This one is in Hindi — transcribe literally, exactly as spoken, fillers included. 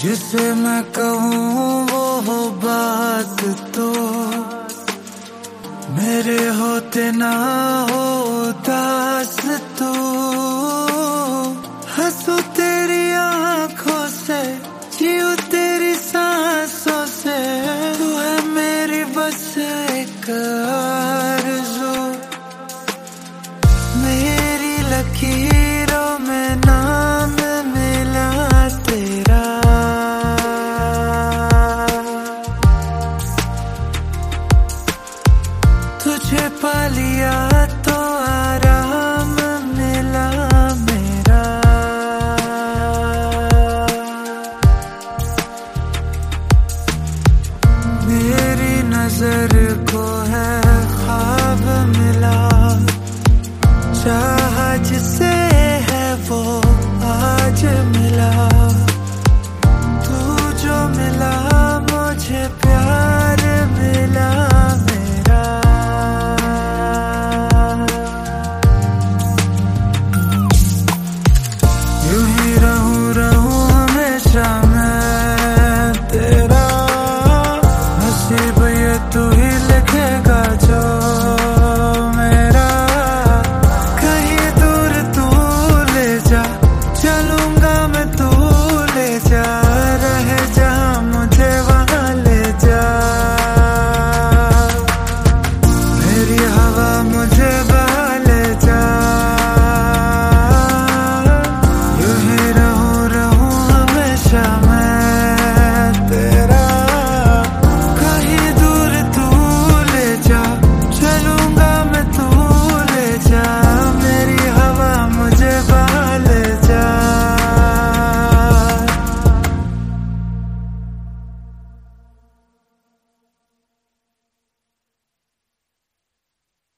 जिसे मैं कहूँ वो हो बात तो मेरे होते ना हो उदास तो। हंसू तेरी आंखों से, जीऊँ तेरी सांसों से, तू है मेरी बस एक आरज़ू। मेरी लकीरों में नाम मिला तेरा, तुझे पा लिया तो आराम मिला मेरा। मेरी नजर को है ख्वाब मिला, चाहा जिसे है वो आज मिला। तू जो मिला